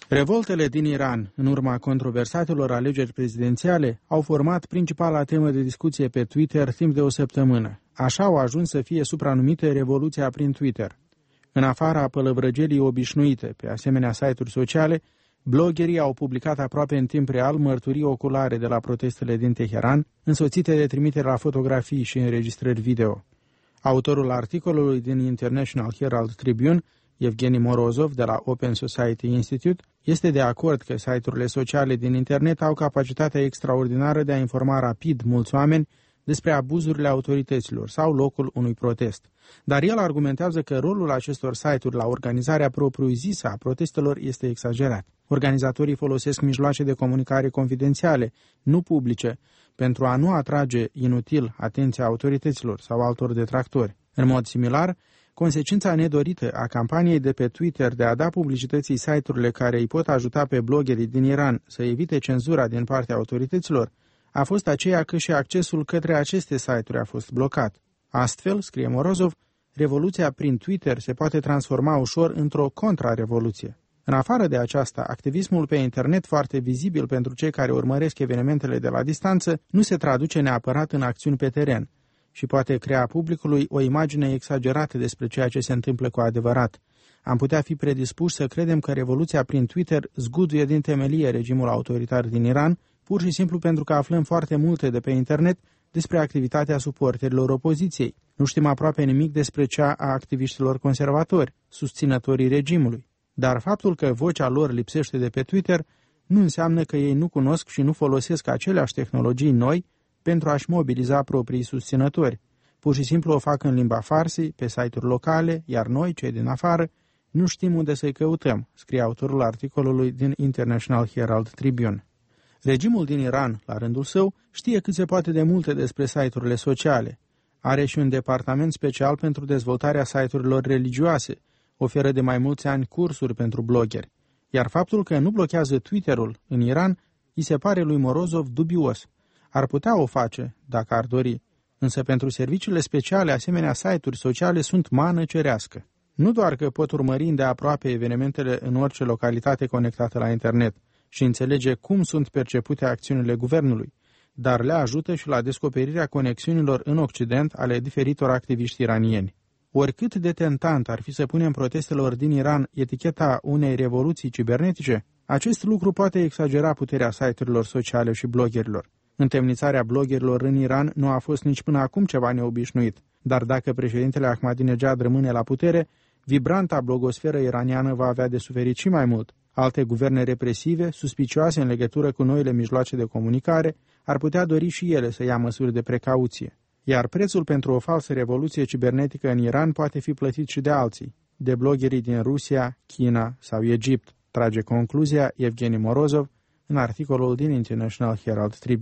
Revoltele din Iran, în urma controversatelor alegeri prezidențiale, au format principala temă de discuție pe Twitter timp de o săptămână. Așa au ajuns să fie supranumite revoluția prin Twitter. În afara pălăvrăgelii obișnuite pe asemenea site-uri sociale, bloggerii au publicat aproape în timp real mărturii oculare de la protestele din Teheran, însoțite de trimitere la fotografii și înregistrări video. Autorul articolului din International Herald Tribune, Evgeni Morozov, de la Open Society Institute, este de acord că site-urile sociale din internet au capacitatea extraordinară de a informa rapid mulți oameni despre abuzurile autorităților sau locul unui protest. Dar el argumentează că rolul acestor site-uri la organizarea propriu-zisă a protestelor este exagerat. Organizatorii folosesc mijloace de comunicare confidențiale, nu publice, pentru a nu atrage inutil atenția autorităților sau altor detractori. În mod similar, consecința nedorită a campaniei de pe Twitter de a da publicității site-urile care îi pot ajuta pe bloggerii din Iran să evite cenzura din partea autorităților a fost aceea că și accesul către aceste site-uri a fost blocat. Astfel, scrie Morozov, revoluția prin Twitter se poate transforma ușor într-o contrarevoluție. În afară de aceasta, activismul pe internet foarte vizibil pentru cei care urmăresc evenimentele de la distanță nu se traduce neapărat în acțiuni pe teren și poate crea publicului o imagine exagerată despre ceea ce se întâmplă cu adevărat. Am putea fi predispuși să credem că revoluția prin Twitter zguduie din temelie regimul autoritar din Iran, pur și simplu pentru că aflăm foarte multe de pe internet despre activitatea suporterilor opoziției. Nu știm aproape nimic despre cea a activiștilor conservatori, susținătorii regimului. Dar faptul că vocea lor lipsește de pe Twitter nu înseamnă că ei nu cunosc și nu folosesc aceleași tehnologii noi pentru a-și mobiliza proprii susținători. Pur și simplu o fac în limba farsi, pe site-uri locale, iar noi, cei din afară, nu știm unde să-i căutăm, scrie autorul articolului din International Herald Tribune. Regimul din Iran, la rândul său, știe cât se poate de multe despre site-urile sociale. Are și un departament special pentru dezvoltarea site-urilor religioase, oferă de mai mulți ani cursuri pentru bloggeri, iar faptul că nu blochează Twitter-ul în Iran îi se pare lui Morozov dubios. Ar putea o face, dacă ar dori, însă pentru serviciile speciale asemenea site-uri sociale sunt mană cerească. Nu doar că pot urmări îndeaproape evenimentele în orice localitate conectată la internet și înțelege cum sunt percepute acțiunile guvernului, dar le ajută și la descoperirea conexiunilor în Occident ale diferitor activiști iranieni. Oricât de tentant ar fi să punem protestelor din Iran eticheta unei revoluții cibernetice, acest lucru poate exagera puterea site-urilor sociale și bloggerilor. Întemnițarea bloggerilor în Iran nu a fost nici până acum ceva neobișnuit, dar dacă președintele Ahmadinejad rămâne la putere, vibranta blogosferă iraniană va avea de suferit și mai mult. Alte guverne represive, suspicioase în legătură cu noile mijloace de comunicare, ar putea dori și ele să ia măsuri de precauție. Iar prețul pentru o falsă revoluție cibernetică în Iran poate fi plătit și de alții, de bloggerii din Rusia, China sau Egipt, trage concluzia Evgeni Morozov în articolul din International Herald Tribune.